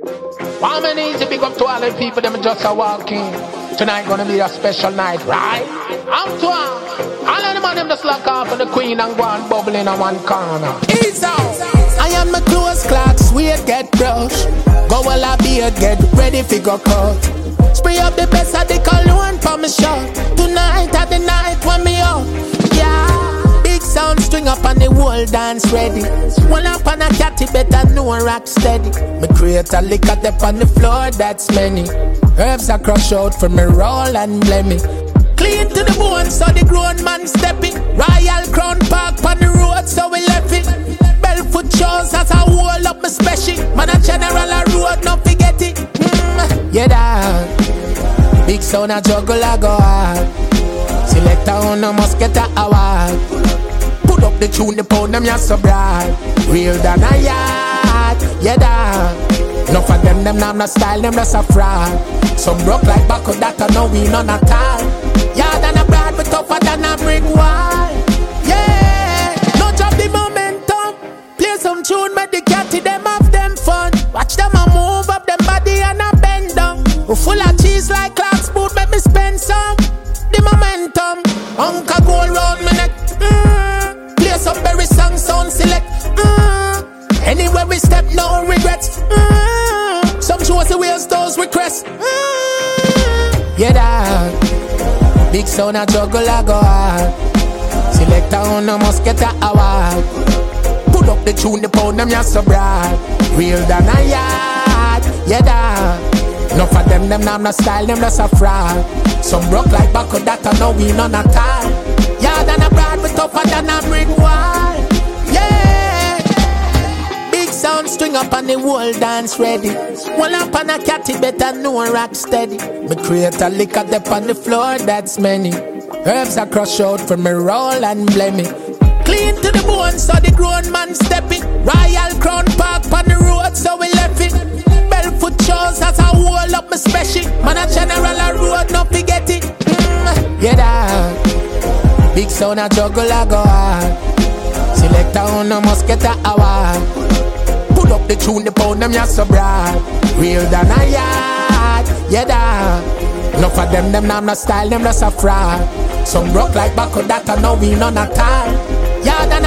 How many easy big up to all the people them just a walking. Tonight gonna be a special night, right? I'm to all of them on them just lock off for the queen and go and bubble in on one corner. Ease out. I am my clothes clocks, weird get brush. Go while I beard, get ready for go cut. Spray up the best of the cologne for me shot. Tonight at the night when me up. Yeah, big sound string up and the whole dance ready. One up on a catty better no rock steady. Me create a lick at up on the floor, that's many. Herbs are crush out for me roll and blame me. Clean to the bone so the grown man stepping. Royal Crown Park on the road so we left it. Belfoot shows as I hold up my special. Man a general a road, no forget it. Yeah that big sound a juggle a go hard. Selector on no must get a award. Put up the tune, the pound them ya so bright. Real than a yard. Yeah that enough of them have no style, them just a fraud. Some broke like Baco that I know we none at all. Yeah than a brad but tougher than a brick wall. Yeah, no drop the momentum. Play some tune, make the catty them have them fun. Watch them a move up them body and a bend down. Who full of cheese like Clark's boot, make me spend some. The momentum, Uncle go round my neck. Play some berry song, sound select. Anywhere we step, no regrets. Some shows the wheels, those requests. Yeah that big sound a juggle a go hard. Selector on no must get a award. Put up the tune, the pound them ya so bright. Real than a yard. Yeah that enough of them have no style, them just a fraud. Some broke like Baco that I know we none at all. Yeah than a brad but tougher than a brick wall. Yeah, big sound string up and the whole dance ready. One up on a catty better no rock steady. Me create a lick at up on the floor, that's many. Herbs are crush out for me roll and blame me. Clean to the bone so the grown man stepping. Royal Crown Park on the road so we left it. Belfoot shows as I hold up my special. Man a general a road, no forget it. Yeah that big sound a juggle a go hard. Selector on no must get a award. Put up the tune, the pound them ya so bright. Real than a yard. Yeah that enough of them have no style, them just a fraud. Some broke like Baco that I know we none at all. Yeah than